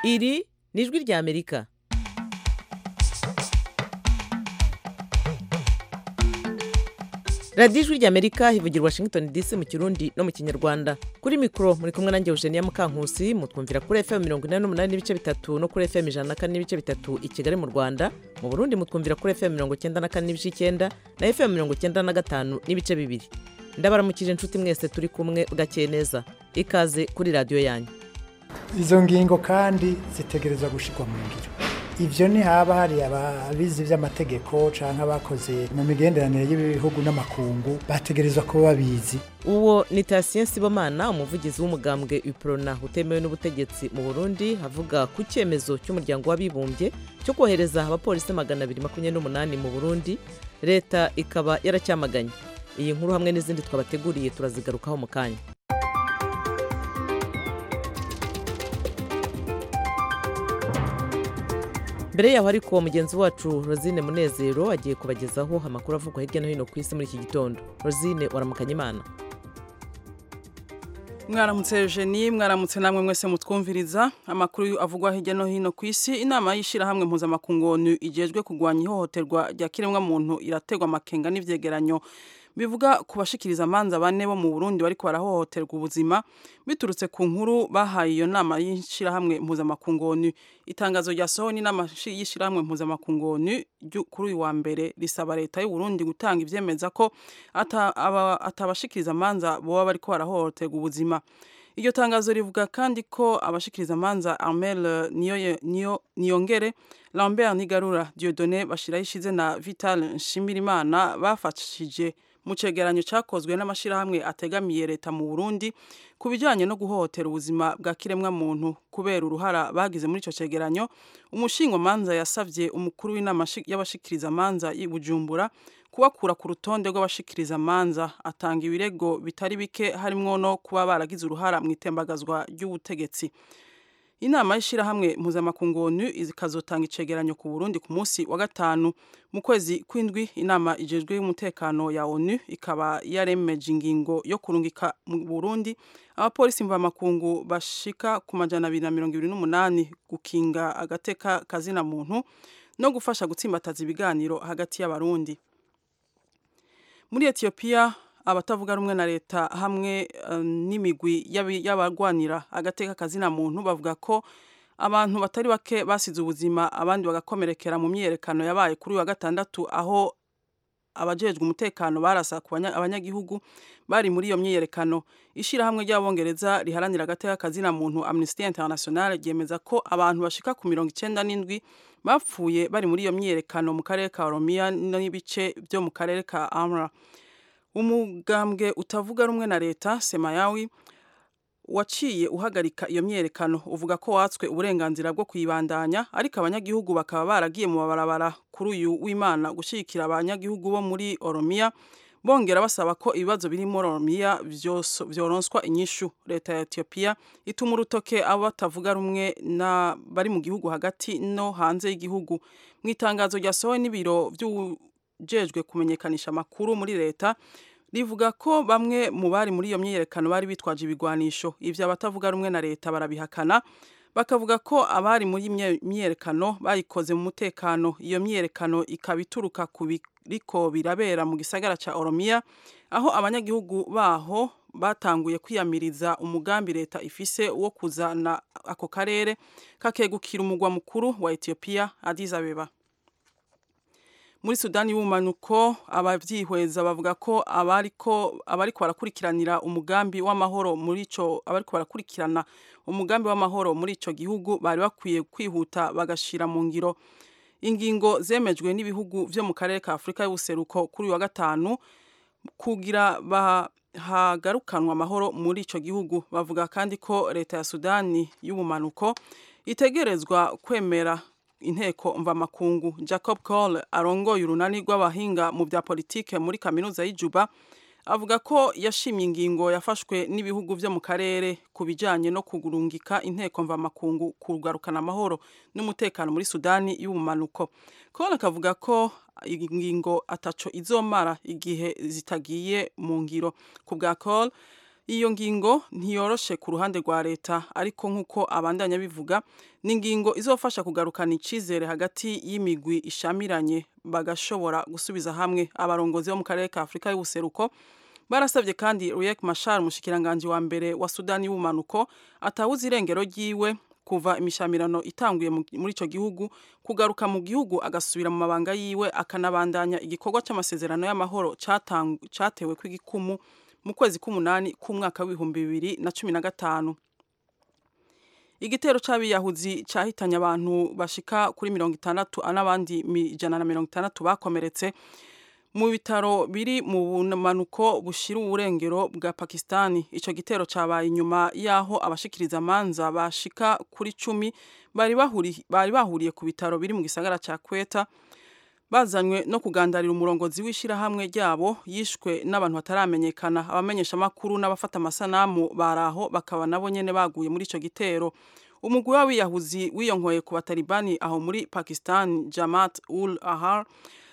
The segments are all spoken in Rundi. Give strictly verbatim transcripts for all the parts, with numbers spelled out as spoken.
Iri ni ijwi rya Amerika. radiyo ijwi rya Amerika hivugira Washington D C mu Kirundi no mu Kinyarwanda. Kuri mikoro muri kumwe nanjye Eugenia Mukankusi, mutwumvira kuri F M mirongo inani n'umunani n'ibice bitatu no kuri F M ijana na kane n'ibice bitatu i Kigali mu Rwanda. Mu Burundi mutwumvira kuri F M mirongo icyenda na kane n'ibice icyenda na F M mirongo icyenda na gatanu n'ibice bibiri. Ndabaramukije inshuti mwese turi kumwe bwakeye neza. Ikaze kuri radiyo yanyu. Izo ngingo kandi zitegerezwa gushikwa mu ngiro. Ivyo ni haba hari ababizi vy'amategeko canke abakoze mu migenderanire y'ibihugu n'amakungu bategerezwa kuba babizi. Uwo ni Tatien Sibomana, umuvugizi w'umugambwe UPRONA utemewe n'ubutegetsi mu Burundi, havuga ku cyemezo cy'umuryango w'abibumbye cyo kohereza abapolisi magana abiri makumyabiri n'umunani mu Burundi, leta ikaba yaracyamaganye. Iyi nkuru hamwe n'izindi twabateguriye turazigarukaho mu kanya. Mbere yaho ariko mugenzi wacu Rosine Munezero agiye kubagezaho amakuru avugwa hirya no hino ku isi muri iki gitondo. Rosine, waramukanye Imana. Mwaramutse Eugenie, mwaramutse namwe mwese mutwumviriza. Amakuru avugwa hirya no hino ku isi. Inama y'ishira hamwe mpuzamakungu O N U ijejwe kurwanya ihohoterwa rya kiremwa muntu irategwa amakenga n'ivyegeranyo bivuga kubashikiriza amanza bane bo mu Burundi bariko barahohoterwa ubuzima biturutse ku nkuru bahaye iyo nama y'ishira hamwe mpuzamakungu O N U. Itangazo ryasohowe n'inama y'ishira hamwe mpuzamakungu O N U kuri uyu wa mbere risaba leta y'u Burundi gutanga ivyemeza ko atabashikiriza amanza boba bariko barahohoterwa ubuzima. Iryo tangazo rivuga kandi ko abashikiriza amanza Armel niyo niyo niyongere, Lambert Nigarura, Dieudonné Bashirahishize na Vital Nshimirimana bafashije mu cegeranyo cyakozwe n'amashirahamwe ategamiye leta mu Burundi kubijanye no guhohotera ubuzima bwa kiremwa muntu kubera uruhara bagize muri ico cegeranyo. Umushingo manza yasavye umukuru w'inama y'abashikiriza amanza i Bujumbura kubakura ku rutonde rw'abashikiriza amanza, atanga ibirego bitari bike harimwo no kuba baragize uruhara mu itembagazwa ry'ubutegetsi. Inama y'ishira hamwe mpuzamakungu O N U izikazotanga icegeranyo ku Burundi ku munsi wa gatanu mu kwezi kw'indwi. Inama ijejwe y'umutekano ya O N U ikaba yaremeje ingingo yo kurungika mu Burundi abapolisi mvamakungu bashika ku majana abiri na mirongo ibiri n'umunani gukinga agateka kazina muntu no gufasha gutsimbataza ibiganiro hagati y'abarundi. Muri Ethiopia abatavuga rumwe na leta hamwe uh, n'imigwi y'abagwanira agateka kazina muntu bavuga ko abantu batari bake basize ubuzima abandi bagakomerekera mu myerekano yabaye kuri wa gatandatu, aho abajejwe umutekano barasa ku abanyagihugu bari muri iyo myerekano. Ishira hamwe ry'abongereza riharanira agateka kazina muntu Amnesty International ryemeza ko abantu bashika ku mirongo icenda n'indwi bapfuye bari muri iyo myerekano mu karere ka Oromia n'ibice byo mu karere ka Amra. Umugambwe utavuga rumwe na leta Semayawi waciye uhagarika iyo myerekano uvuga ko watswe uburenganzira bwo kuyibandanya, ariko abanyagihugu bakaba baragiye mu babarabara kuri uyu w'Imana gushikira abanyagihugu bo muri Oromia, bongera basaba ko ibibazo biri muri Oromia vyoronswa inyishu. Leta ya Ethiopia ituma urutoke abo batavuga rumwe na bari mu gihugu hagati no hanze y'igihugu. Mu itangazo ryasohowe n'ibiro vyu jejwe kumenyekanisha makuru muri leta rivuga ko bamwe mu bari muri iyo myerekano bari bitwaje ibigwanisho. Ivyo abatavuga rumwe na leta barabihakana, bakavuga ko abari muri myerekano bayikoze mu mutekano. Iyo myerekano ikabituruka ku biriko birabera mu gisagara ca Oromia, aho abanyagihugu baho batanguye kwiyamiriza umugambi leta ifise wo kuzana ako karere kakegukira umugwa mukuru wa Ethiopia Addis Abeba. Muri Sudani y'ubumanuko abavyihweza bavuga ko abariko abariko barakurikiranira umugambi w'amahoro muri ico abariko barakurikirana umugambi w'amahoro muri ico gihugu bari bakwiye kwihuta bagashira mu ngiro ingingo zemejwe n'ibihugu vyo mu karere ka Afrika y'ubuseruko kuri wa gatanu kugira bahagarukanwa amahoro muri ico gihugu. Bavuga kandi ko leta ya Sudani y'ubumanuko itegerezwa kwemera inteko mvamakungu. Jacob Cole arongoye urunani rw'abahinga mu bya politike muri kaminuza y'Ijuba avuga ko yashimye ingingo yafashwe n'ibihugu vyo mu karere kubijanye no kugurungika inteko mvamakungu kugarukana amahoro n'umutekano muri Sudani y'ubumanuko. Cole akavuga ko ingingo ataco izomara igihe zitagiye mu ngiro. Ku bwa Cole, iyo ngingo ntiyoroshe ku ruhande rwa leta ariko nk'uko abandanya bivuga ni ingingo izofasha kugarukana icizere hagati y'imigwi ishamiranye bagashobora gusubiza hamwe. Abarongozi bo mu karere ka Afrika y'ubuseruko barasabye kandi Riek Machar umushikiranganje wa mbere wa Sudani y'ubumanuko atawuze irengero ryiwe kuva imishamirano itanguye muri ico gihugu kugaruka mu gihugu agasubira mu mabanga yiwe akanabandanya igikorwa c'amasezerano y'amahoro catewe kw'igikumu mu kwezi k'umunani k'umwaka w'ibihumbi bibiri na cumi na gatanu. Igitero c'abiyahuzi cahitanye abantu bashika kuri mirongo itandatu n'abandi ijana na mirongo itandatu bakomeretse mu bitaro biri mu bumanuko bushira uburengero bwa Pakistani. Ico gitero cabaye inyuma yaho abashikiriza manza bashika kuri cumi bari bahuri bari bahuriye ku bitaro biri mu gisagara ca Quetta bazanywe no kugandarira umurongozi w'ishira hamwe ryabo yishwe n'abantu bataramenyekana. Abamenyesha makuru n'abafata amasanamu baraho bakaba nabo nyene baguye muri ico gitero. Umugwi w'abiyahuzi wiyonkoye ku batalibani aho muri Pakistan Jamaat ul Ahrar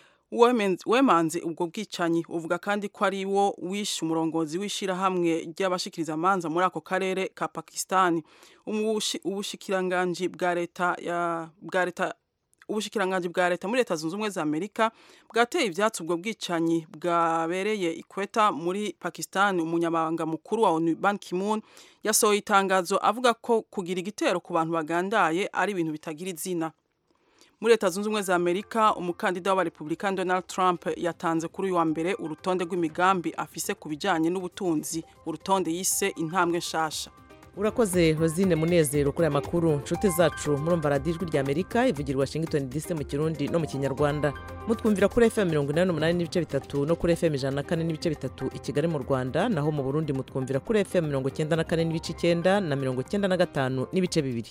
wemanze ubwo bwicanyi uvuga kandi ko ari wo wishe umurongozi w'ishira hamwe ry'abashikiriza manza muri ako karere ka Pakistan. Ubushikiranganje bwa leta ya bwa leta ubushikiranganje bwa leta muri Leta Zunze Ubumwe za Amerika bwateye ivyatsi ubwo bwicanyi bwabereye i Quetta muri Pakistan. Umunyamabanga mukuru wa ONU Ban Ki-moon yasohoye itangazo avuga ko kugira igitero ku bantu bagandaye ari ibintu bitagira izina. Muri Leta Zunze Ubumwe za Amerika umukandida wa Republican Donald Trump yatanze kuri uyu wa mbere urutonde rw'imigambi afise ku bijanye n'ubutunzi, urutonde yise intambwe nshasha. Urakoze Rosine Munezero kuri aya makuru. Nshuti zacu murumva radiyo ijwi rya Amerika ivugira Washington D C mu Kirundi no mu Kinyarwanda. Mutwumvira kuri F M mirongo inani n'umunani n'ibice bitatu no kuri F M ijana na kane n'ibice bitatu i Kigali mu Rwanda, naho mu Burundi mutwumvira kuri F M mirongo icyenda na kane n'ibice icyenda na mirongo icyenda na gatanu n'ibice bibiri.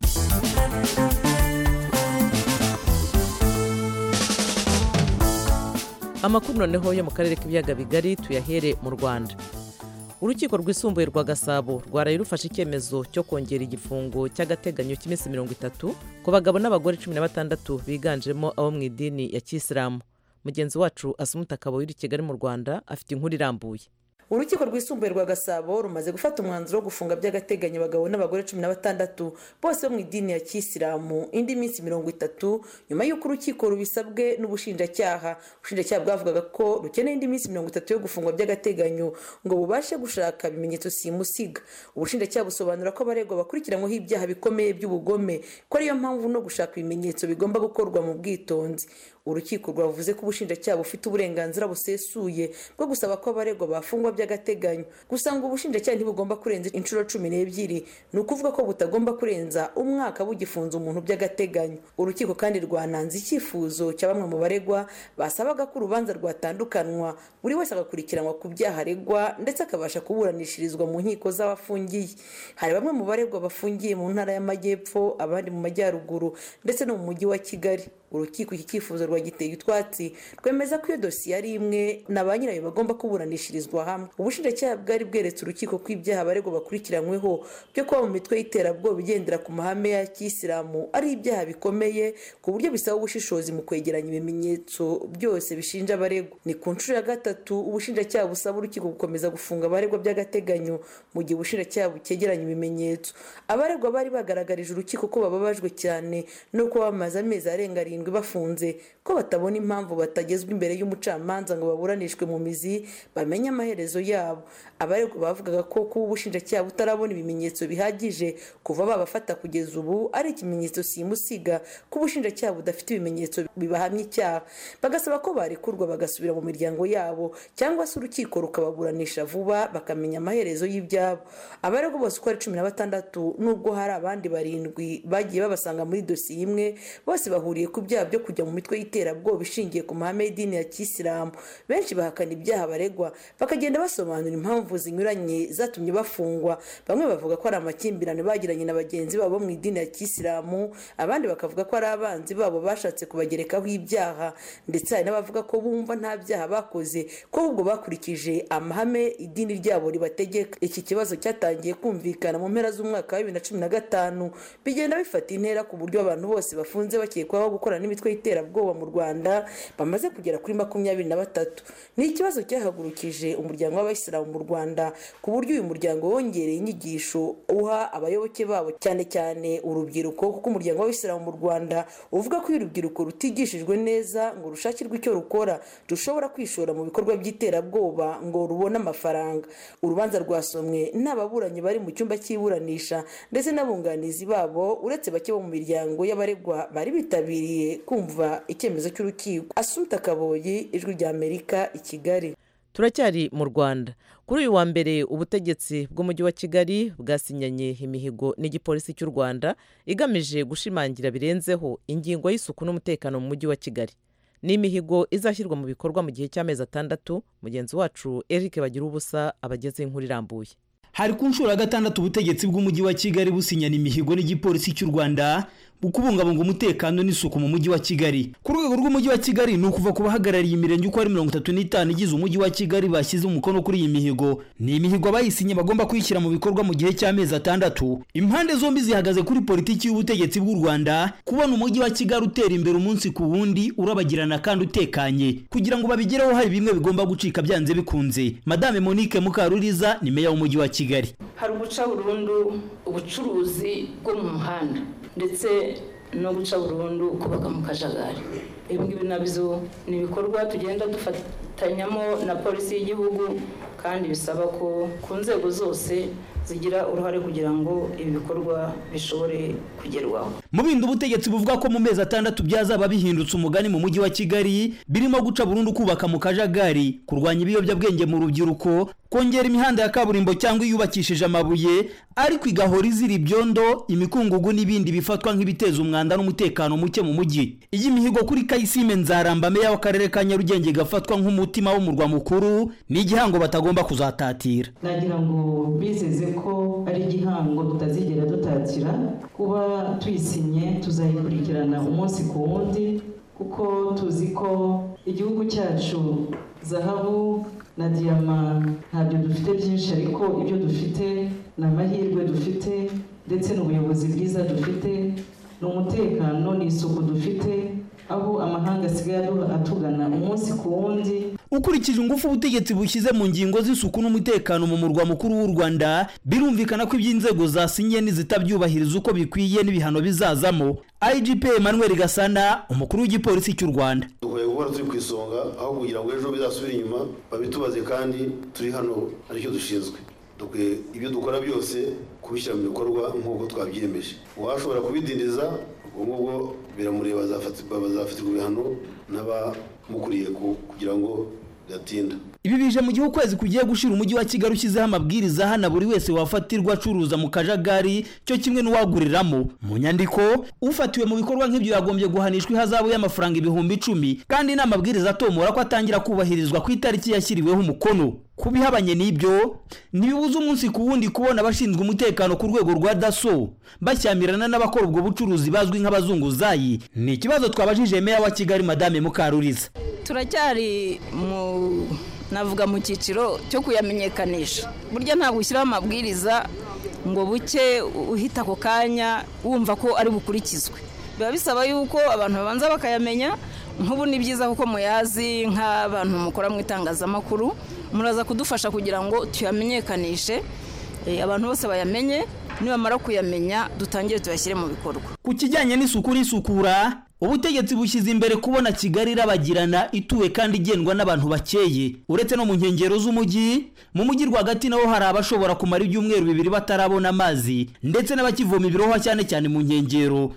Amakuru noneho yo mu karere k'ibiyaga bigari tuyahere mu Rwanda. Urukiko rwisumbuye rwa Gasabo rwaraye rufashe icyemezo cyo kongera igifungo cy'agateganyo cy'iminsi mirongo itatu ku bagabo n'abagore cumi na batandatu biganjemo abo mu idini ya Kisilamu. Mugenzi wacu Asumuta Kabo uri Kigali mu Rwanda afite inkuru irambuye. Urukiko rwisumbuye rwa Gasabo rumaze gufata umwanzuro wo gufunga by'agateganyo abagabo n'abagore cumi na batandatu bose bo mu idini ya Kisilamu indi minsi mirongo itatu nyuma y'uko urukiko rubisabwe n'ubushinjacyaha. Ubushinjacyaha bwavugaga ko rukeneye indi minsi mirongo itatu yo gufungwa by'agateganyo ngo bubashe gushaka ibimenyetso simusiga. Ubushinjacyaha busobanura ko abaregwa bakurikiranyweho ibyaha bikomeye by'ubugome ko ariyo mpamvu no gushaka ibimenyetso bigomba gukorwa mu bwitonzi. Urukiko rwavuze ko ubushinjacyaha bufite uburenganzira busesuye bwo gusaba ko abaregwa bafungwa by'agateganyo. Gusa ngo ubushinjacyaha ntibugomba kurenza inshuro cumi n'ebyiri, ni ukuvuga ko butagomba kurenza umwaka bugifunza umuntu by'agateganyo. Urukiko kandi rwananze icyifuzo cya bamwe mu baregwa basabaga ko urubanza rwatandukanwa buri wese agakurikiranwa ku byaha aregwa ndetse akabasha kuburanishirizwa mu nkiko z'abafungiye. Hari bamwe mu baregwa bafungiye mu ntara y'Amajyepfo, abandi mu Majyaruguru ndetse no mu mujyi wa Kigali. Urukiko iki cyifuzo rwagiteye utwatsi rwemeza ko iyo dosiye ari imwe na ba nyirayo bagomba kuburanishirizwa hamwe. Ubushinjacyaha bwari bweretse urukiko ko ibyaha abaregwa bakurikiranyweho byo kuba mu mitwe y'iterabwoba igendera ku mahame ya Kisilamu ari ibyaha bikomeye ku buryo bisaba ubushishozi mu kwegeranya ibimenyetso byose bishinja abaregwa. Ni ku nshuro ya gatatu ubushinjacyaha busaba urukiko gukomeza gufunga abaregwa by'agateganyo mu gihe ubushinjacyaha bukegeranya ibimenyetso. Abaregwa bari bagaragarije urukiko ko bababajwe cyane nuko bamaze amezi arenga arindwi bafunze, ko batabona impamvu batagezwa imbere y'umucamanza ngo baburanishwe mu mizi bamenye amaherezo yabo. Abaregwa bavugaga ko kuba ubushinjacyaha butarabona ibimenyetso bihagije kuva babafata kugeza ubu ari ikimenyetso simusiga ko ubushinjacyaha budafite ibimenyetso bibahamya icyaha, bagasaba ko barekurwa bagasubira mu miryango yabo cyangwa se urukiko rukababuranisha vuba bakamenya amaherezo y'ibyabo. Abaregwa bose uko ari cumi na batandatu nubwo hari abandi barindwi bagiye babasanga muri dosiye imwe, bose bahuriye ku byaha byo kujya mu mitwe y'iterabwoba ishingiye ku mahame y'idini ya Kisilamu. Benshi bahakana ibyaha baregwa bakagenda basobanura impamvu zinyuranye zatumye bafungwa. Bamwe bavuga ko ari amakimbirane bagiranye na bagenzi babo mu idini ya Kisilamu, abandi bakavuga ko ari abanzi babo bashatse kubagerekaho ibyaha, ndetse hari n'abavuga ko bumva nta byaha bakoze ko ahubwo bakurikije amahame idini ryabo ribategeka. Iki kibazo cyatangiye kumvikana mu mpera z'umwaka wa bibiri na cumi na gatanu bigenda bifata intera ku buryo abantu bose bafunze bakekwaho gukora gukorana n'imitwe y'iterabwoba mu Rwanda bamaze kugera kuri makumyabiri na batatu. Ni ikibazo cyahagurukije umuryango w'abayisilamu mu Rwanda ku buryo uyu muryango wongereye inyigisho uha abayoboke babo cyane cyane urubyiruko, kuko umuryango w'abayisilamu mu Rwanda uvuga ko urubyiruko rutigishijwe neza ngo rushakirwe icyo rukora rushobora kwishora mu bikorwa by'iterabwoba ngo rubone amafaranga. Urubanza rwasomwe n'ababuranyi bari mu cyumba cy'iburanisha ndetse n'abunganizi babo, uretse bake bo mu miryango y'abaregwa bari bitabiriye kumva icyemezo cy'urukiko. Assumpta Kaboyi, Ijwi rya Amerika, i Kigali. Turacyari mu Rwanda. Kuri uyu wa mbere ubutegetsi bw'umujyi wa Kigali bwasinyanye imihigo n'igipolisi cy'u Rwanda igamije gushimangira birenzeho ingingo y'isuku n'umutekano mu mujyi wa Kigali. Ni imihigo izashyirwa mu bikorwa mu gihe cy'amezi atandatu. Mugenzi wacu Eric Bagirubusa abageze inkuru irambuye. Hari ku nshuro ya gatandatu ubutegetsi bw'umujyi wa Kigali businyana imihigo n'igipolisi cy'u Rwanda ukubungabunga umutekano n'isuku mu mujyi wa Kigali. Ku rwego rw'umujyi wa Kigali ni ukuva ku bahagarariye imirenge uko ari mirongo itatu n'itanu igize umujyi wa Kigali bashyize umukono kuri iyi mihigo. Ni imihigo abayisinye bagomba kwishyira mu bikorwa mu gihe cy'amezi atandatu. Impande zombi zihagaze kuri politiki y'ubutegetsi bw'u Rwanda kubona umujyi wa Kigali utera imbere umunsi ku wundi, urabagirana kandi utekanye. Kugira ngo babigereho hari bimwe bigomba gucika byanze bikunze. Madame Monique Mukaruriza ni meya w'umujyi wa Kigali. Hari guca burundu ubucuruzi bwo mu muhanda ndetse no guca burundu kubaka mu kajagari. Ibi ngibi nabyo ni ibikorwa tugenda dufatanyamo na polisi y'igihugu, kandi bisaba ko ku nzego zose zigira uruhare kugira ngo ibi bikorwa bishobore kugerwaho. Mu bindi ubutegetsi buvuga ko mu mezi atandatu byazaba bihindutse umugani mu mujyi wa Kigali, birimo guca burundu kubaka mu kajagari, kurwanya ibiyobyabwenge mu rubyiruko, kongera imihanda ya kaburimbo cyangwa iyubakishije amabuye ariko igahora izira ibyondo, imikungugu n'ibindi bifatwa nk'ibiteza umwanda n'umutekano muke mu mujyi. Iyi mihigo kuri Kayisime Nzaramba meya w'akarere ka Nyarugenge gafatwa nk'umutima w'umurwa mukuru, ni igihango batagomba kuzatatira. Nagira ngo bizeze ko ari igihango tutazigera dutatira, kuba tuyisinye tuzayikurikirana umunsi ku wundi, kuko tuzi ko igihugu cyacu zahabu na diyama ntabyo dufite byinshi, ariko ibyo dufite ni amahirwe dufite ndetse n'ubuyobozi bwiza dufite n'umutekano n'isuku dufite, aho amahanga asigaye atugana umunsi ku wundi. Ukurikije ingufu ubutegetsi bushyize mu ngingo z'isuku n'umutekano mu murwa mukuru w'u Rwanda, birumvikana ko iby'inzego zasinye n'izitabyubahiriza uko bikwiye n'ibihano bizazamo. I G P Emmanuel Gasana, umukuru w'igipolisi cy'u Rwanda: dukwiye guhora turi ku isonga aho kugira ngo ejo bizasubire inyuma babitubaze, kandi turi hano aricyo dushinzwe. Dukwiye ibyo dukora byose kubishyira mu bikorwa nk'uko twabyiyemeje. Uwashobora kubidindiza ubwo biramureba, bazafatirwa ibihano n'abamukuriye kugira ngo yatinda. Ibi bije mu gihe ukwezi kugiye gushira umujyi wa Kigali ushyizeho amabwiriza hana buri wese wafatirwa acuruza mu kajagari cyo kimwe n'uwaguriramo. Mu nyandiko, ufatiwe mu bikorwa nk'ibyo yagombye guhanishwa ihazabu y'amafaranga ibihumbi icumi, kandi n'amabwiriza atomora ko atangira kubahirizwa ku itariki yashyiriweho umukono. Kubihabanye n'ibyo, nibibuza umunsi ku wundi kubona abashinzwe umutekano ku rwego rwa daso bashyamirana n'abakora ubwo bucuruzi bazwi nk'abazunguzayi. Ni ikibazo twabajije meya wa Kigali Madame Mukaruriza. Turacyari mu navuga mu cyiciro cyo kuyamenyekanisha. Burya nta gushyiraho amabwiriza ngo buke uhita ako kanya wumva ko ari bukurikizwe. Biba bisaba yuko abantu babanza bakayamenya. Nk'ubu ni byiza kuko muyazi nk'abantu mukora mu itangazamakuru, muraza kudufasha kugira ngo tuyamenyekanishe, abantu bose bayamenye, nibamara kuyamenya dutangire tuyashyire mu bikorwa. Ku kijyanye n'isuku n'isukura, ubutegetsi bushyize imbere kubona Kigali irabagirana, ituwe kandi igendwa n'abantu bakeye. Uretse no mu nkengero z'umujyi, mu mujyi rwagati naho hari abashobora kumara ibyumweru bibiri batarabona amazi, ndetse n'abakivoma ibirohwa cyane cyane mu nkengero.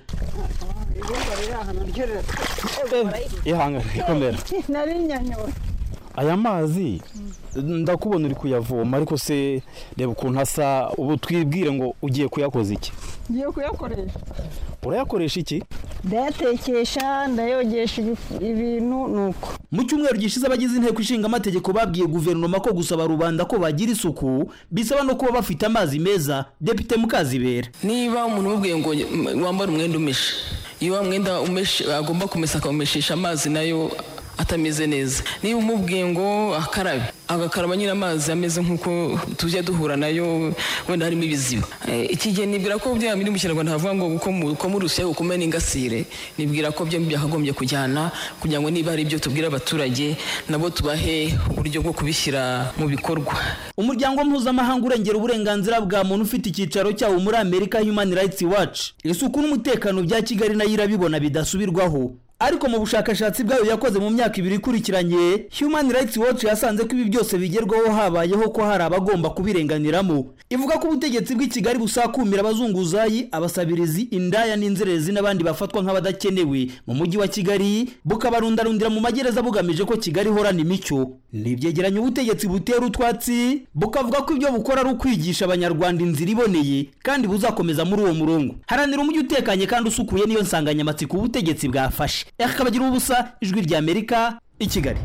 Ihanga ikomera. Aya mazi ndakubona uri kuyavoma, ariko se reba ukuntu asa. Ubu twibwire ngo ugiye kuyakoza iki? Ngiye kuyakoresha. Urayakoresha iki? Ndayatekesha, ndayogesha ibintu nuko. Mu cyumweru gishize abagize inteko ishinga amategeko babwiye guverinoma ko gusaba rubanda ko bagira isuku bisaba no kuba bafite amazi meza. Depite Mukazibera: niba umuntu ubwiye ngo wambara umwenda umeshe, iyo mwenda umeshe agomba kumesa akameshesha amazi nayo atameze neza niba umubwiye ngo akarabe agakaraba nyine amazi ameze nk'uko tujya duhura nayo wenda harimo ibiziba iki gihe nibwira ko bya biri mu Kinyarwanda havuga ngo uko mu Rusiya ukomene ingasire nibwira ko byo byakagombye kujyana kugira ngo niba hari ibyo tubwira abaturage nabo tubahe uburyo bwo kubishyira mu bikorwa. Umuryango mpuzamahanga urengera uburenganzira bwa muntu ufite icyicaro cyawo muri Amerika Human Rights Watch isuku n'umutekano bya Kigali nayo irabibona bidasubirwaho. Ariko mu bushakashatsi bwayo yakoze mu myaka ibiri ikurikiranye Human Rights Watch yasanze ko ibi byose bigerwaho habayeho ko hari abagomba kubirenganiramo. Ivuga ko ubutegetsi bw'i Kigali busakumira abazunguzayi, abasabirizi, indaya n'inzerezi n'abandi bafatwa nk'abadakenewe mu mujyi wa Kigali bukabarundarundira mu magereza bugamije ko Kigali horana imico. Nibyegeranya ubutegetsi butera utwatsi bukavuga ko ibyo bukora ari ukwigisha abanyarwanda inzira iboneye kandi buzakomeza muri uwo murongo. Haranira umujyi utekanye kandi usukuye niyo nsanganyamatsiko ubutegetsi bwafashe. Akabagira ubusa ijwi rya Amerika i Kigali.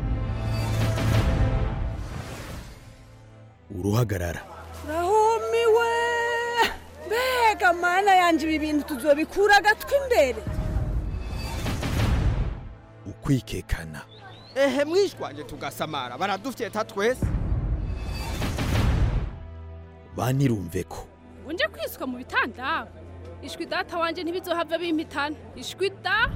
Uruhagarara rahumiwe mbega mana yanje ibi bintu tuzobikura gatwe imbere. Ukwikekana ehe mwishwanje tugasamara baradufyeta twese banirumve ko unje kwiswa mu bitanda ishwi data wanje ntibizohava bimpitana ishwi da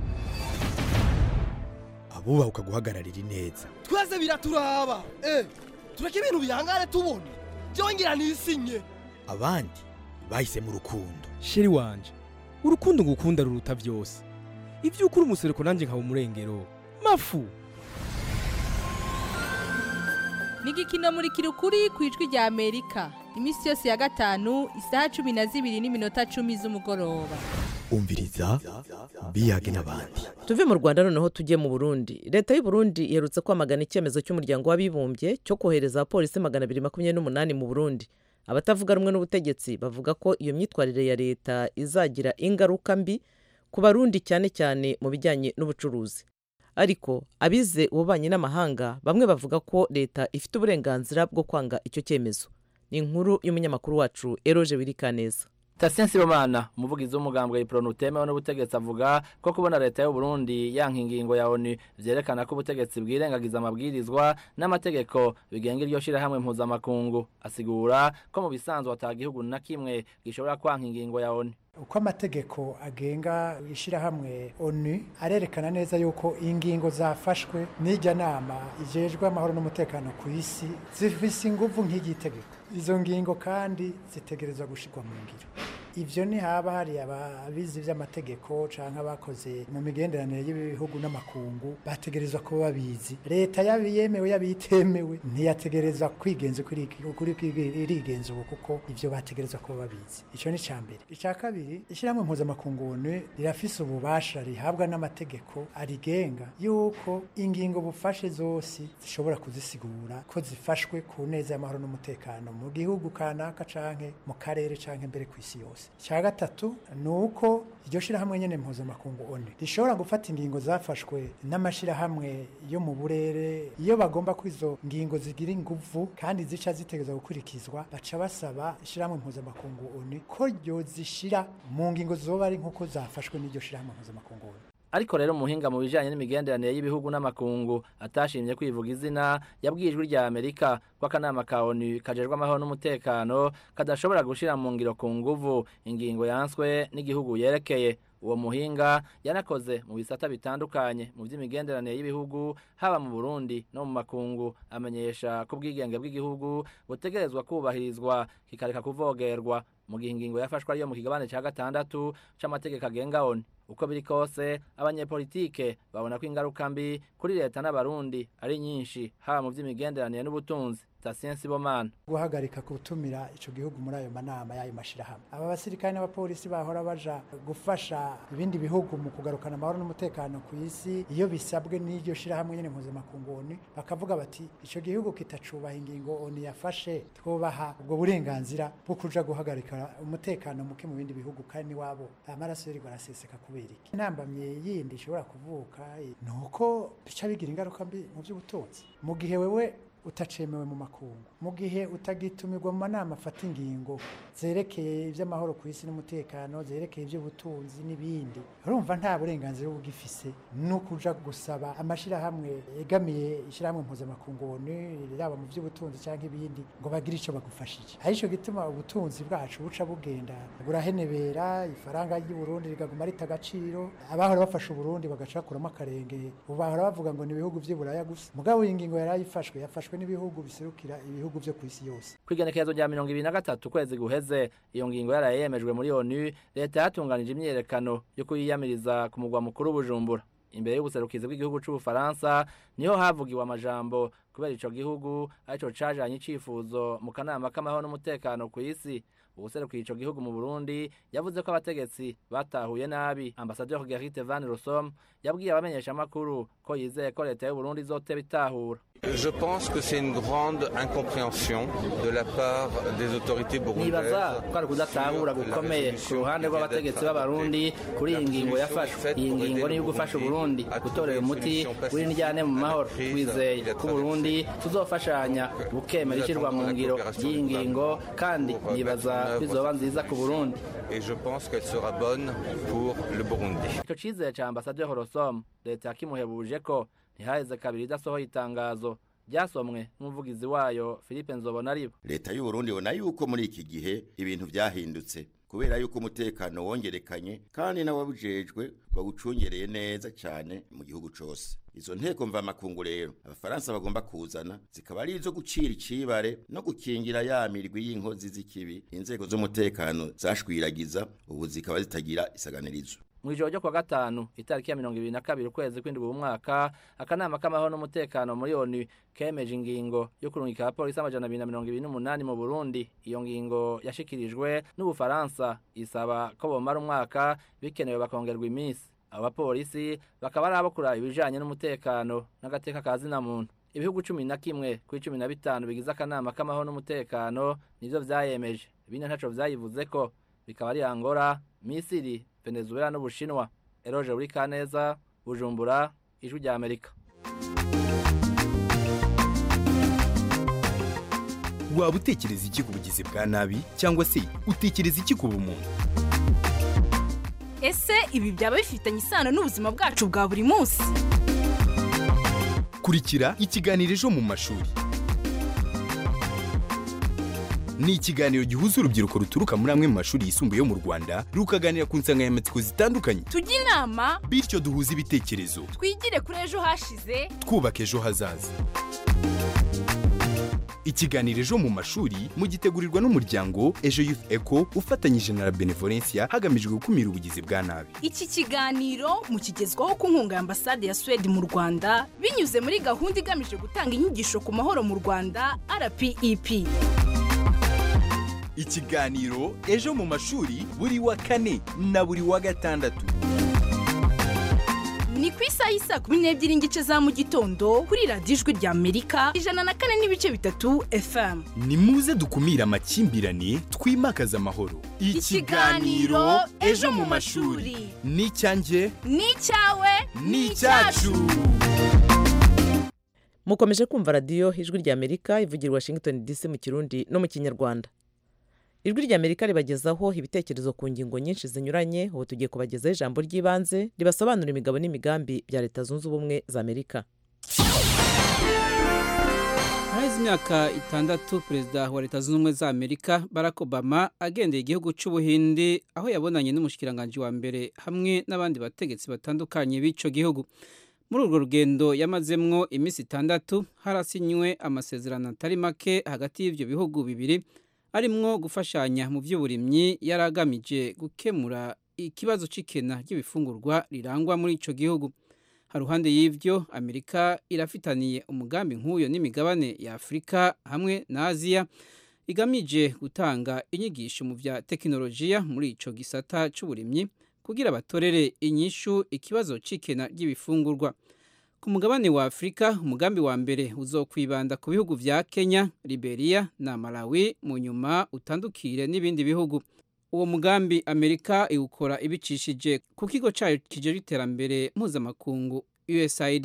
abuba ukaguhagararira ineza twese biraturaba eh tureke ibintu bihangane tubone byongera nisinye abandi bahise mu rukundo. Sheri wanje urukundo ngukunda ruruta byose ivyo ukuri umusereko nanje nka umurengero mafu Nigikino muri kirukuri kwijwi rya Amerika imisi yose ya gatanu isaha cumi na zibiri n'iminota cumi z'umugoroba. Umviriza biyage n'abandi. Tuve mu Rwanda noneho tujye mu Burundi. Leta y'u Burundi iherutse kwamagana icyemezo cy'umuryango w'abibumbye cyo kohereza abapolisi magana abiri makumyabiri n'umunani mu Burundi. Abatavuga rumwe n'ubutegetsi bavuga ko iyo myitwarire ya leta izagira ingaruka mbi ku Barundi cyane cyane mu bijyanye n'ubucuruzi. Ariko abize ububanye n'amahanga bamwe bavuga ko leta ifite uburenganzira bwo kwanga icyo cyemezo. Ni inkuru y'umunyamakuru wacu Eroje Wirikaneza. Tasien Sibomana umuvugizi w'umugambwe y'Ipronu utemewe n'ubutegetsi avuga ko kubona leta y'u Burundi yanka ingingo ya O N U vyerekana ko ubutegetsi bwirengagiza amabwirizwa n'amategeko bigenga iryo shira hamwe mpuzamakungu. Asigura ko mu bisanzwe atagihugu na kimwe gishobora kwanka ingingo ya O N U. Uko amategeko agenga ishira hamwe O N U arerekana neza yuko ingingo zafashwe n'ijya nama ijejwe amahoro n'umutekano ku isi zifise inguvu nk'igitegeko. Izo ngingo kandi zitegerezwa gushirwa mu ngiro. Ivyo ni haba hari ababizi vy'amategeko canke abakoze mu migenderanire y'ibihugu n'amakungu bategerezwa kuba babizi. Leta yabiyemewe yabitemewe ntiyategerezwa kwigenza kuri kuri irigenza kuko ivyo bategerezwa kuba babizi. Ico ni cambere. Ica kabiri ishiramwe mpuzamakungu O N U rirafise ububasha rihabwa n'amategeko arigenga yuko ingingo bufashe zose zishobora kuzisigura ko zifashwe ku neza y'amahoro n'umutekano mu gihugu kanaka canke mu karere canke mbere ku isi yose. Cya gatatu nuko iryo shirahamwe nyene mpuzamakungu O N U rishobora gufata ingingo zafashwe n'amashirahamwe yo mu burere iyo bagomba kwizo ngingo zigira inguvu kandi zica zitegeza gukurikizwa baca basaba ishirahamwe mpuzamakungu O N U ko ryo zishira mu ngingo zoba ari nkuko zafashwe n'iryo shirahamwe mpuzamakungu O N U. Ariko rero muhinga mu bijanye n'imigenderanire y'ibihugu n'amakungu atashimye kwivuga izina yabwijwe rya Amerika kwa kanama ka O N U kajejwe amahoro n'umutekano kadashobora gushira mu ngiro ku nguvu ingingo yanswe n'igihugu yerekeye. Uwo muhinga yanakoze mu bisata bitandukanye mu by'imigenderanire y'ibihugu haba mu Burundi no mu makungu amenyesha ko ubwigenge bw'igihugu butegerezwa kubahirizwa kikareka kuvogerwa mu gihe ingingo yafashwa ariyo mu kigabane cya gatandatu c'amategeko agenga O N U. Uko biri kose abanyepolitike babona ko ingaruka mbi kuri leta n'abarundi ari nyinshi haba mu by'imigenderanire n'ubutunzi. Tasien Sibomana guhagarika kutumira ico gihugu muri ayo manama yayo mashirahamwe. Aba basirikare n'abapolisi bahora baja gufasha ibindi bihugu mu kugarukana amahoro n'umutekano ku isi iyo bisabwe n'iryo shirahamwe nyene mpuzamakungu O N U bakavuga bati ico gihugu kitacubaha ingingo O N U yafashe twubaha ubwo burenganzira bwo kuja guhagarika umutekano muke mu bindi bihugu kandi wabo amaraso yari baraseseka kubera iki. Intambamye yindi ishobora kuvuka nuko bica bigira ingaruka mbi mu by'ubutunzi mu gihe wewe utacemewe mu makungu mu gihe utagitumirwa mu manama afata ingingo zerekeye iby'amahoro ku isi n'umutekano zerekeye iby'ubutunzi n'ibindi urumva nta burenganzira bugifise no kuja gusaba amashirahamwe yegamiye ishyirahamwe mpuzamakungu yaba mu by'ubutunzi cyangwa ibindi ngo bagire icyo bagufashije arico gituma ubutunzi bwacu buca bugenda burahenebera ifaranga ry'u Burundi rigaguma rita agaciro abahora bafasha Burundi bagacakuramo akarenge ubahora bavuga ngo ni ibihugu by'Iburaya gusa mugabo iyi ngingo yarayifashwe yafashwe n'ibihugu biserukira ibihugu byo ku isi yose kwigenekerezo rya mirongo ibiri na gatatu kwezi guheze iyo ngingo yarayemejwe muri ONU leta yatunganije imyerekano yo kuyiyamiriza ku mugwa mukuru Bujumbura imbere y'ubuserukizi bw'igihugu cy'u Faransa niho havugiwe amajambo kubera ico gihugu arico cajanye icifuzo mu kanama k'amahoro n'umutekano ku isi ubuserukiye ico gihugu mu Burundi yavuze ko abategetsi batahuye nabi ambassadeur Gerrit Van Rossum yabwiye abamenyesha makuru ko yizeye ko leta y'u Burundi zote bitahura. Je pense que c'est une grande incompréhension de la part des autorités burundaises. Nibaza ko ari kudatahura gukomeye ku ruhande rw'abategetsi b'abarundi kuri iyi ngingo yafashwe. Iyi ngingo ni yo gufasha Burundi gutorera umuti w'indyane mu mahoro. Twizeye ko Burundi tuzofashanya bukemera ishyirwa mu ngiro y'iyi ngingo kandi nibaza bizoba nziza ku Burundi. Et je pense qu'elle sera bonne pour le Burundi. Ico cizere ca ambassadeur Rossum leta yakimuhebuje ko ntihaheze kabiri idasohoye itangazo ryasomwe n'umuvugizi wayo Philippe Nzobonariba. Leta y'u Burundi bona yuko muri iki gihe ibintu byahindutse kubera yuko umutekano wongerekanye kandi n'ababujejwe bagucungereye neza cyane mu gihugu cose. Izo nteko mva makungu rero abafaransa bagomba kuzana zikaba ari izo gucira icibare no gukingira ya mirwi y'inkozi z'ikibi inzego z'umutekano zashwiragiza ubu zikaba zitagira isaganirizo. Mwijoro ryo kwa gatanu itariki ya mirongo ibiri na kabiri ukwezi kw'indwi umwaka akanama k'amahoro n'umutekano muri ONU kemeje ingingo yo kurungika abapolisi amajana abiri na mirongo ibiri n'umunani mu Burundi. Iyo ngingo yashikirijwe n'Ubufaransa isaba ko bomara umwaka bikenewe bakongerwa iminsi. Abo bapolisi bakaba ari abo kuraba ibijanye n'umutekano n'agateka ka zina muntu. Ibihugu cumi na kimwe kuri cumi na bitanu bigize akanama k'amahoro n'umutekano nivyo vyayemeje. Bine ntaco vyayivuze ko bikaba ari Angola, Misiri, Venezuela n'Ubushinwa. Eroje uri Kaneza, Bujumbura, Ijwi rya Amerika. Waba utekereza iki ku bugizi bwa nabi cyangwa se utekereza iki ku bumuntu? Ese ibi byaba bifitanye isano n'ubuzima bwacu bwa buri munsi? Kurikira ikiganiro ejo mu mashuri. Ni ikiganiro gihuza urubyiruko ruturuka muri amwe mu mashuri yisumbuye yo mu Rwanda rukaganira ku nsanganyamatsiko zitandukanye. Tujye inama bityo duhuze ibitekerezo. Twigire kuri ejo hashize twubaka ejo hazaza. Ikiganiro ejo mu mashuri mugitegurirwa n'umuryango Ejo Youth Echo ufatanyije na Benevolencia hagamijwe gukumira ubugizi bwa nabi. Iki kiganiro mukigezwaho ku nkunga ya ambasade ya Sweden mu Rwanda binyuze muri gahunda igamije gutanga inyigisho ku mahoro mu Rwanda R P E P. Ikiganiro ejo mu mashuri buri wa kane na buri wa gatandatu. Ni ku isaha y'isa kumi n'ebyiri n'igice za mu gitondo kuri radiyo Ijwi rya Amerika ijana na kane n'ibice bitatu F M. Ni muze dukumira amakimbirane twimakaza amahoro. Ikiganiro ejo mu mashuri ni icyanjye ni icyawe ni icyacu. Mukomeje kumva radiyo Ijwi rya Amerika ivugira Washington D C mu Kirundi no mu Kinyarwanda. Ijwi rya Amerika ribagezaho ibitekerezo ku ngingo nyinshi zinyuranye. Ubu tugiye kubagezaho ijambo ry'ibanze ribasobanura imigabo n'imigambi bya Leta Zunze Ubumwe za Amerika. Haize imyaka itandatu Perezida wa Leta Zunze Ubumwe za Amerika Barack Obama agendeye igihugu c'Ubuhindi aho yabonanye n'umushikiranganje wa mbere hamwe n'abandi bategetsi batandukanye b'ico gihugu. Muri urwo rugendo yamazemwo imisi itandatu harasinywe amasezerano atari make hagati y'ivyo bihugu bibiri arimwo gufashanya mu by'uburimyi yaragamije gukemura ikibazo c'ikena ry'ibifungurwa rirangwa muri ico gihugu. Haruhande y'ivyo Amerika irafitaniye umugambi nk'uyo n'imigabane ya Afrika hamwe na Aziya igamije gutanga inyigisho mu vya teknolojiya muri ico gisata c'uburimyi kugira batorere inyishu ikibazo c'ikena ry'ibifungurwa. Ku mugabane wa Afrika umugambi wa mbere uzokwibanda ku bihugu vya Kenya, Liberia na Malawi mu nyuma utandukire n'ibindi bihugu. Uwo mugambi Amerika iwukora ibicishije ku kigo cayo kijejwe iterambere mpuzamakungu U S A I D.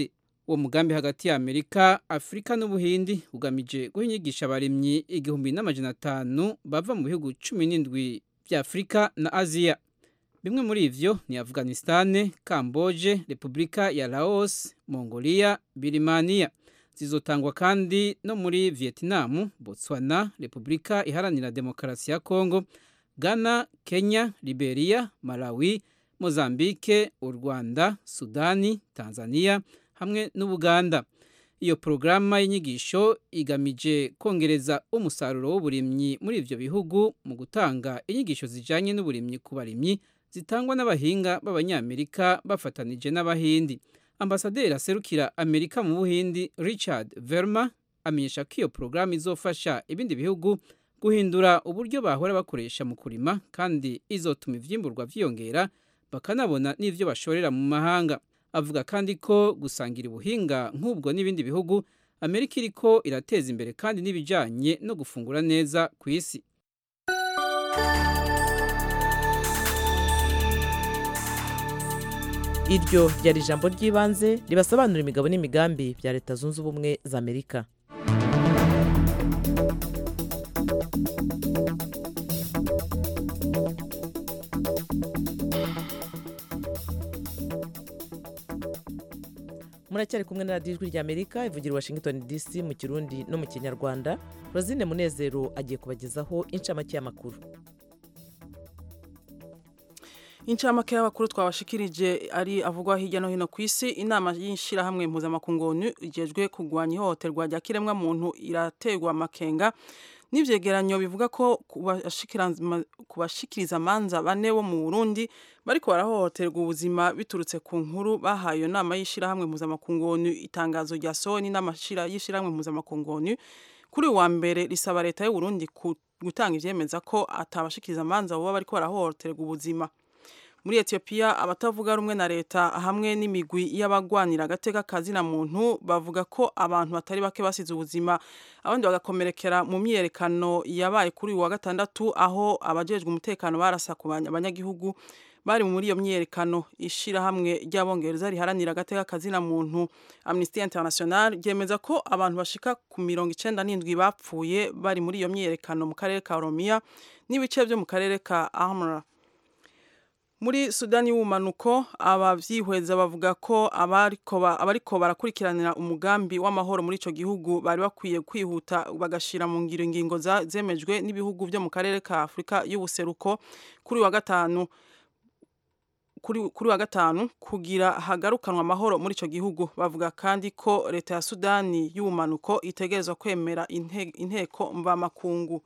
uwo mugambi hagati ya Amerika, Afrika n'Ubuhindi ugamije guha inyigisho abarimyi igihumbi n'amajana atanu bava mu bihugu cumi n'indwi vya Afrika na Aziya. Bimwe muri ivyo ni Afghanistan, Camboje, Republika ya Laos, Mongolia, Birmania. Zizotangwa kandi no muri Vietnam, Botswana, Republika Iharanira Demokarasi ya Kongo, Ghana, Kenya, Liberia, Malawi, Mozambique, u Rwanda, Sudani, Tanzania hamwe n'Ubuganda. Iyo programa y'inyigisho igamije kongereza umusaruro w'uburimyi muri ivyo bihugu mu gutanga inyigisho zijanye n'uburimyi ku barimyi zitangwa n'abahinga b'Abanyamerika bafatanije n'Abahindi. Ambasaderi aserukira Amerika mu Buhindi Richard Verma amenyesha ko iyo programu izofasha ibindi bihugu guhindura uburyo bahora bakoresha mu kurima kandi izotuma ivyimburwa vyiyongera bakanabona n'ivyo bashorera mu mahanga. Avuga kandi ko gusangira ubuhinga nk'ubwo n'ibindi bihugu Amerika iriko irateza imbere kandi n'ibijanye no gufungura neza ku isi. Iryo ryari ijambo ry'ibanze ribasobanura imigabo n'imigambi bya Leta Zunze Ubumwe za Amerika. Muracyari kumwe na radiyo ijwi ry'Amerika ivugira i Washington D C mu Kirundi no mu Kinyarwanda. Rosine Munezero agiye kubagezaho incamake y'amakuru. Incamake y'abakuru twabashikirije ari avugwa hirya no hino ku isi. Inama y'ishirahamwe mpuzamakungu O N U igejwe kugwanya ihohoterwa rya kiremwa muntu irategwa amakenga n'ivyegeranyo bivuga ko kubashikiriza manza bane bo mu Burundi bariko barahohoterwa ubuzima biturutse ku nkuru bahaye nama y'ishirahamwe mpuzamakungu O N U. Itangazo rya Soni n'amashira y'ishirahamwe mpuzamakungu O N U kuri wa mbere risaba leta y'u Burundi gutanga ivyemeza ko atabashikiriza manza bo bariko barahohoterwa ubuzima. Muri Ethiopia abatavuga rumwe na leta hamwe n'imigwi y'abagwanira agateka kazina muntu bavuga ko abantu batari bake basize ubuzima abandi bagakomerekera mu myerekano yabaye kuri wa gatandatu aho abajejwe umutekano barasakubanya abanyagihugu bari muri iyo myerekano. Ishira hamwe ry'abongereza riharanira agateka kazina muntu Amnesty International ryemeza ko abantu bashika ku mirongo icenda n'indwi bapfuye bari muri iyo myerekano mu karere ka Oromia n'ibice byo mu karere ka Amhara. Muri Sudani y'ubumanuko abavyihweza bavuga ko abariko abariko barakurikiranira umugambi w'amahoro muri ico gihugu bari bakwiye kwihuta bagashira mu ngiro ingingo zemejwe n'ibihugu byo mu karere ka Afrika y'ubuseruko kuri wa gatanu kuri kuri wa gatanu kugira hagarukanwa amahoro muri ico gihugu. Bavuga kandi ko leta ya Sudani y'ubumanuko itegerezwa kwemera inteko mva makungu.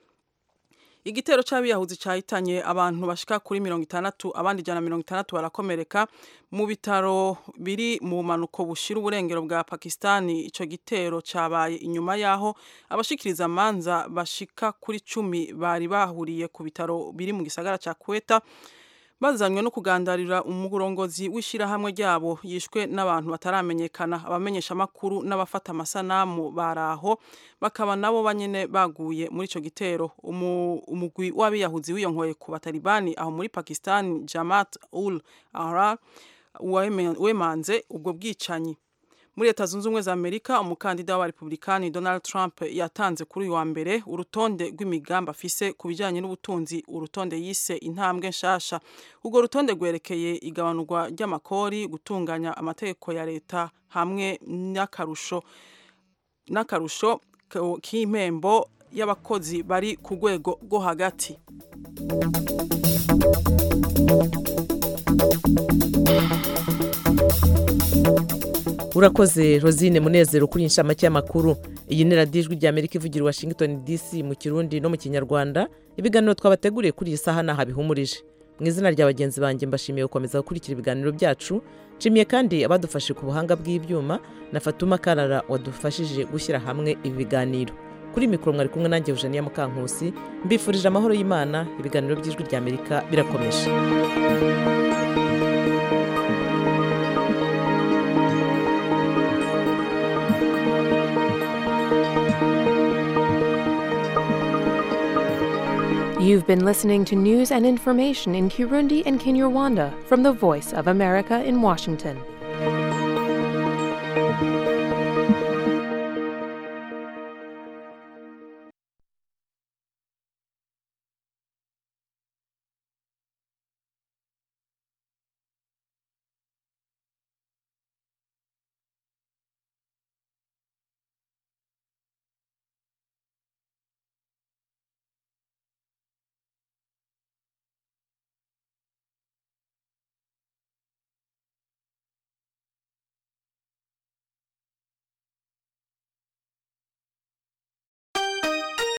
Igitero c'abiyahuzi cahitanye abantu bashika kuri mirongo itandatu abandi jana mirongo itandatu barakomereka mu bitaro biri mu manuko bushira uburengero bwa Pakistani. Ico gitero cabaye inyuma yaho abashikiriza manza bashika kuri cumi bari bahuriye ku bitaro biri mu gisagara ca Quetta bazanywe no kugandarira umurongozi w'ishirahamwe ryabo yishwe n'abantu bataramenyekana. Abamenyesha makuru n'abafata amasanamu baraho bakaba nabo banyene baguye muri ico gitero. Umugwi w'abiyahuzi wiyonkoye ku batalibani aho muri Pakistan Jamaat ul Ahrar wemanze ubwo bwicanyi. Muri Leta Zunze Ubumwe za Amerika umukandida wa Republikani Donald Trump yatanze kuri uyu wa mbere urutonde rw'imigambi afise kubijanye n'ubutunzi, urutonde yise intambwe nshasha. Ubwo rutonde gwerekeye igabanurwa ry'amakori, gutunganya amategeko ya leta hamwe n'akarusho n'akarusho k'impembo y'abakozi bari ku rwego rwo hagati. Urakoze Rosine Munezero kuri inshamake y'amakuru. Iyi ni radiyo ijwi ry'Amerika ivugira i Washington D C mu Kirundi no mu Kinyarwanda. Ibiganiro twabateguriye kuri iyi saha naha bihumurije. Mu izina rya bagenzi banjye mbashimiye gukomeza gukurikira ibiganiro byacu. Nshimiye kandi abadufashe ku buhanga bw'ibyuma na Fatuma Karara wadufashije gushyira hamwe ibi biganiro. Kuri mikoro mwari kumwe nanjye Eugenia Mukankusi. Mbifurije amahoro y'Imana. Ibiganiro by'ijwi ry'Amerika birakomeje. You've been listening to news and information in Kirundi and Kinyarwanda from the Voice of America in Washington.